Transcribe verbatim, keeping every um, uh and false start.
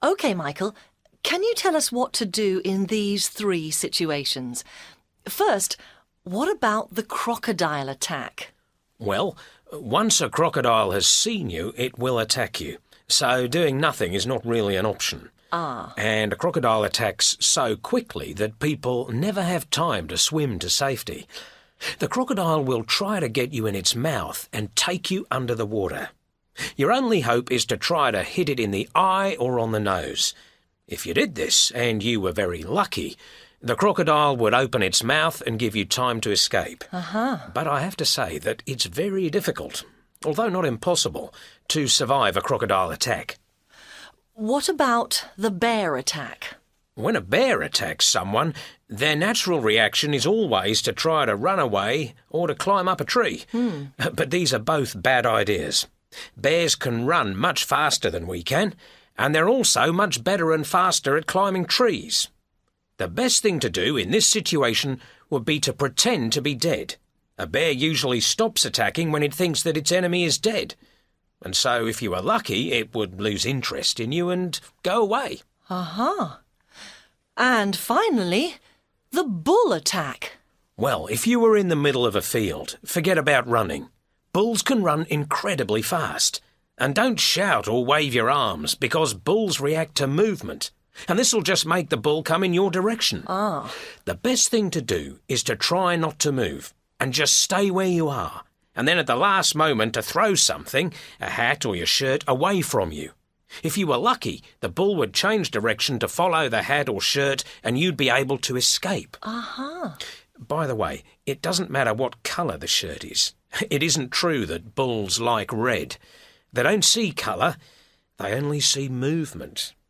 OK, Michael, can you tell us what to do in these three situations? First, what about the crocodile attack? Well, once a crocodile has seen you, it will attack you. So doing nothing is not really an option. Ah. And a crocodile attacks so quickly that people never have time to swim to safety. The crocodile will try to get you in its mouth and take you under the water. Your only hope is to try to hit it in the eye or on the nose. If you did this, and you were very lucky, the crocodile would open its mouth and give you time to escape. Uh-huh. But I have to say that it's very difficult, although not impossible, to survive a crocodile attack. What about the bear attack? When a bear attacks someone, their natural reaction is always to try to run away or to climb up a tree. Hmm. But these are both bad ideas. Bears can run much faster than we can, and they're also much better and faster at climbing trees. The best thing to do in this situation would be to pretend to be dead. A bear usually stops attacking when it thinks that its enemy is dead. And so if you were lucky, it would lose interest in you and go away. Uh-huh. And finally, the bull attack. Well, if you were in the middle of a field, forget about running. Bulls can run incredibly fast. And don't shout or wave your arms, because bulls react to movement. And this will just make the bull come in your direction. Ah. The best thing to do is to try not to move and just stay where you are. And then at the last moment to throw something, a hat or your shirt, away from you. If you were lucky, the bull would change direction to follow the hat or shirt and you'd be able to escape. Uh-huh. By the way, it doesn't matter what colour the shirt is. It isn't true that bulls like red. They don't see colour, they only see movement.